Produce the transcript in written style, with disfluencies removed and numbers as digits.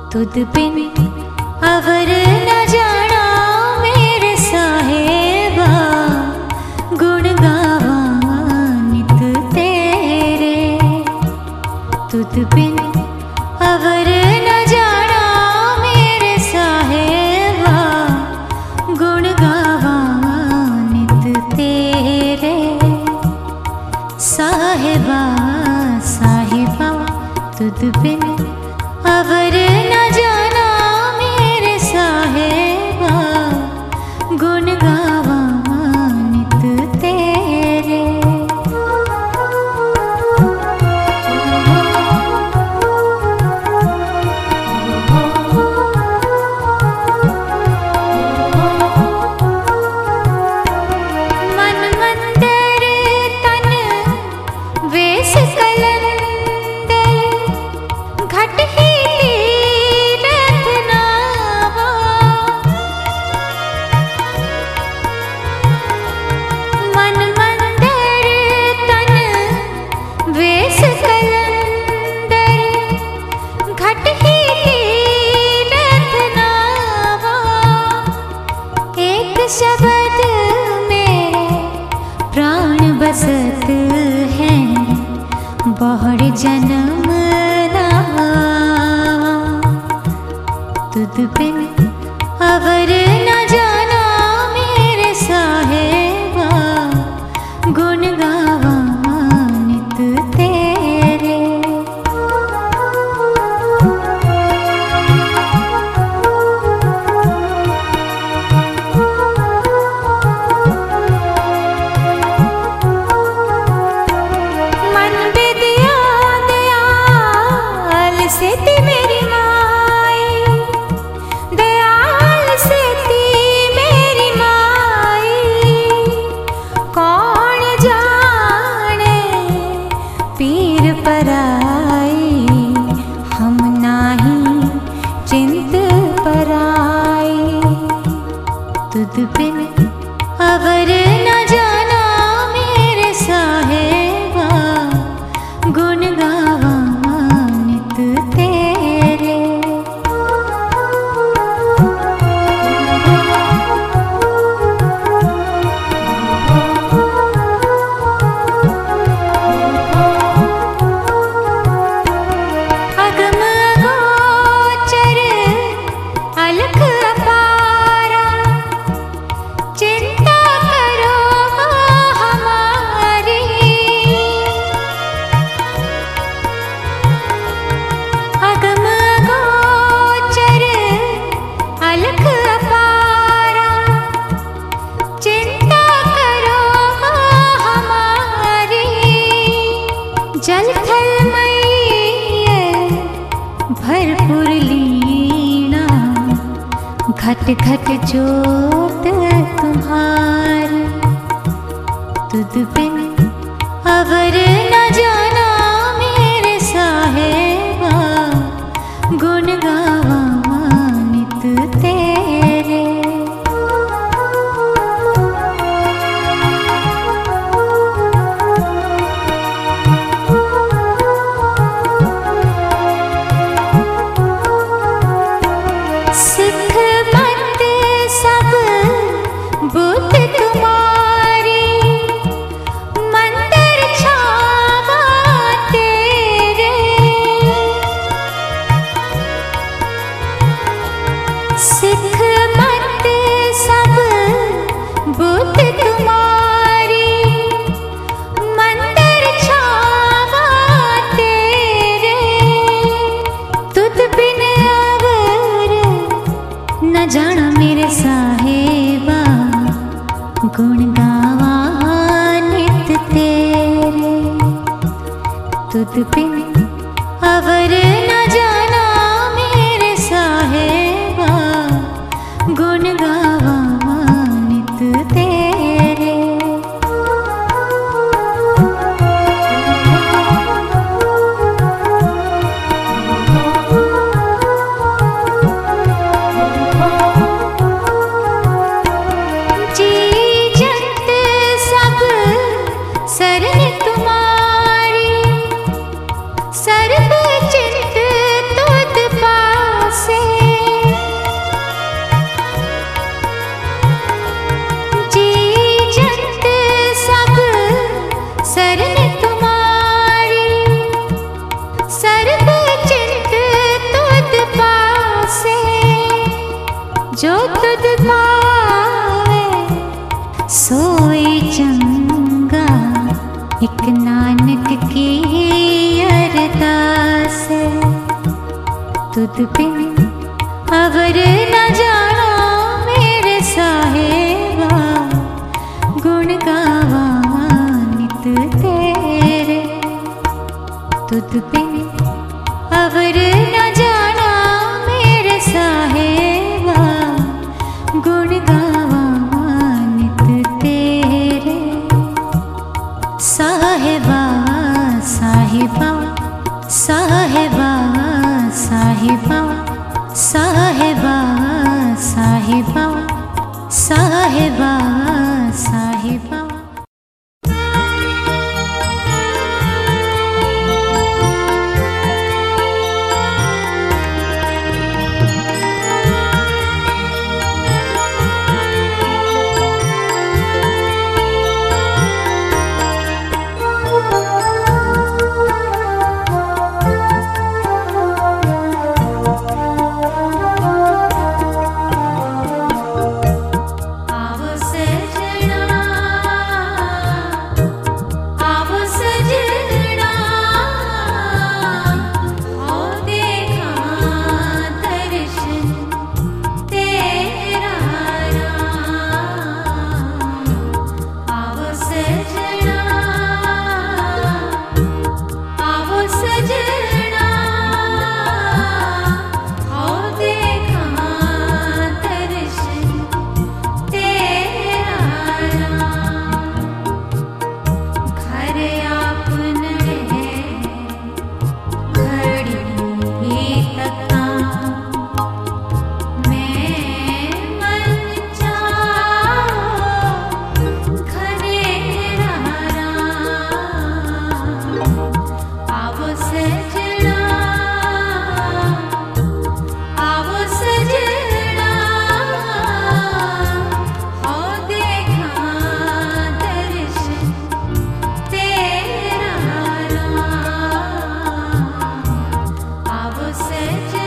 तुद बिन अवर न जाना मेरे साहेबा, गुण गावा नित तेरे। तुद बिन अवर न जाना मेरे साहेबा, गुण गावा नित तेरे। साहेबा साहेबा तुद बिन अवर न जाना मेरे साहेबा, गुण गावा नित तेरे। मन मंदिर तन वेश कलंदर, घट ही शब्द मेरे प्राण बसत हैं, बहुर जन्म नवा। तुद बिन अवर न जाना मेरे साहेबा, गुण गावा नित तेरे। सेती मेरी माई, दयाल सेती मेरी माई। कौन जाने पीर पराई, हम नाही चिंत पराई। तुद बिन अवर न जाना मेरे साहेबा, गुण गावा तेरे। अगम अगोचर अलख अपारा, चिंता करो हमारी। अगम अगोचर अलख अपारा, चिंता करो हमारी। जल थल मई भरपूर लीना, घट घट जोत तुम्हारी। तुद बिन अवर न जाना मेरे साहेबा, गुण गावा नित तेरे। सिख मत सब बुत तुम्हारी, मंदिर छावा तेरे। सिख मत सब बुत तुम्हारी, मंदिर छावा तेरे। तुद बिन अवर न जाना मेरे साहेबा, गुण गावा नित तेरे। तुद बिन अवर न जाना मेरे साहेबा, गुण गावा नित तेरे। जी जग तुद पावे सोई चंगा, एक नानक की अरदास है। तुद बिन अवर न जाना मेरे साहेबा, गुण गावा नित तेरे। तुद बिन अवर न जाना मेरे साहेबा, गुण गावा नित तेरे। साहेबा साहेबा साहेबा साहेबा साहेबा साहेबा साहेबा साहेबा। Você